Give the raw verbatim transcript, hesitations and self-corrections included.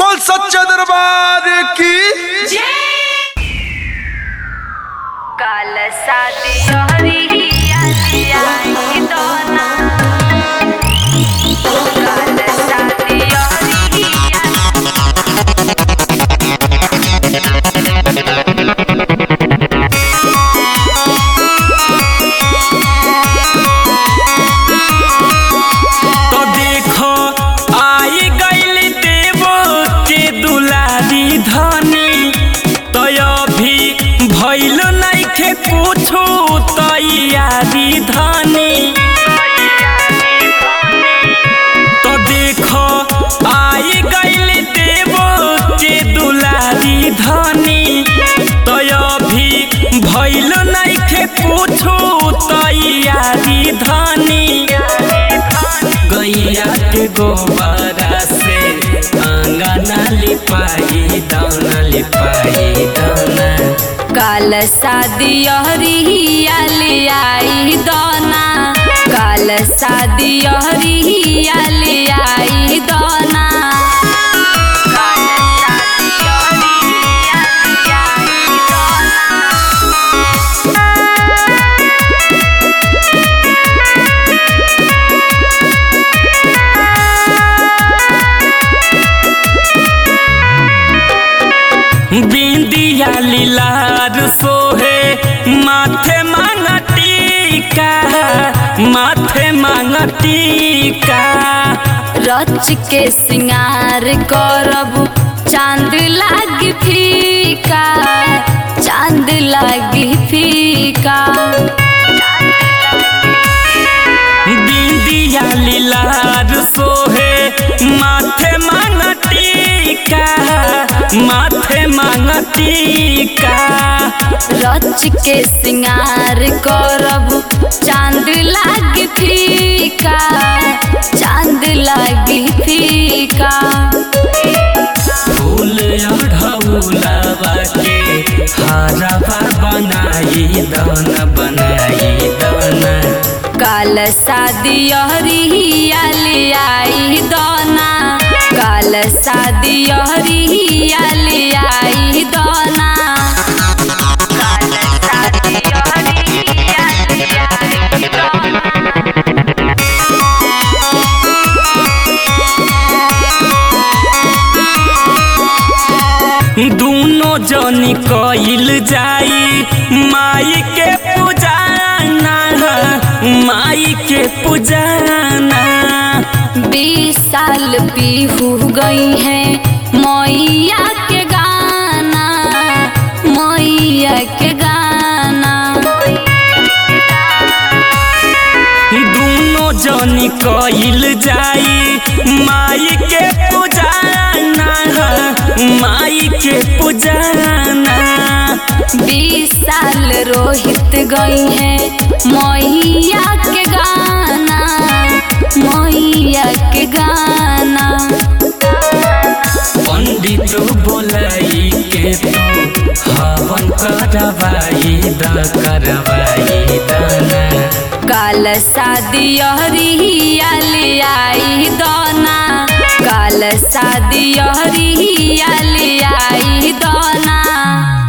बोल सच्चे दरबार की। काल शादी तोहरी आलिया ही दोना काल शादी तोहरी तो देखो आई गइल देवो के दुलारी धनी तो अभी भइल नइखे कुछो तैयारी धनी। तो देखो आई गइल देवो के दुलारी धनी तो अभी भइल नइखे कुछो तैयारी धनी। गैया के गोबरा से आंगना लिपाई दाना लिपाई दाना काल शादी तोहरी आलिया ही दोना काल शादी तोहरी आलिया ही दोना काल शादी तोहरी आलिया ही दोना। बिंदिया लीलार सोहे माथे मांगा टीका माथे मांगा टीका रच के सिंगार करब चांद लागी फीका चांद लागी फीका। बिंदिया लीलार सोहे माथे मांगा टीका माथे मांगा टीका रच के सिंगार करब चांद लागी फीका चांद लागी फीका। फूल अढ़ौलावा के हारवा बनाई दाना बनाई दाना काल शादी तोहरी आलिया ही दोना काल शादी तोहरी आलिया ही दोना काल शादी तोहरी आलिया ही दोना। दूनो जनी कइल जाई माई के पूजाना माई के पूजाना। बीस साल पीहू गई है मैया के गाना मैया के गाना। दूनो जनी कइल जाई माई के पूजाना माई के पूजाना। बीस साल रोहित गई है मैया के गाना मैया के गाना। पंडित बोलाई के तो हवन करवाई द करवाई दाना काल शादी तोहरी आलिया ही दोना काल शादी तोहरी आलिया ही दोना।